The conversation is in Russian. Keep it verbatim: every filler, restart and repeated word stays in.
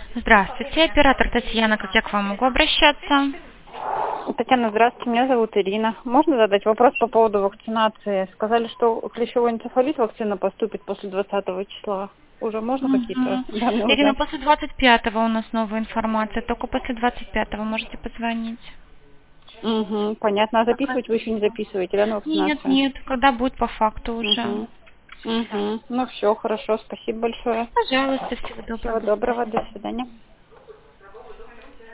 Здравствуйте, оператор Татьяна, как я к вам могу обращаться? Татьяна, здравствуйте, меня зовут Ирина. Можно задать вопрос по поводу вакцинации? Сказали, что клещевой энцефалит вакцина поступит после двадцатого числа. Уже можно какие-то Мгм. данные Ирина, узнать? после двадцать пятого у нас новая информация, только после двадцать пятого можете позвонить. Угу, понятно. А Пока. записывать вы еще не записываете, да, на Нет, вакцинацию? нет, когда будет по факту уже. Угу. Угу. Ну все, хорошо, спасибо большое. Пожалуйста, всего доброго, Всего до доброго, до свидания. свидания.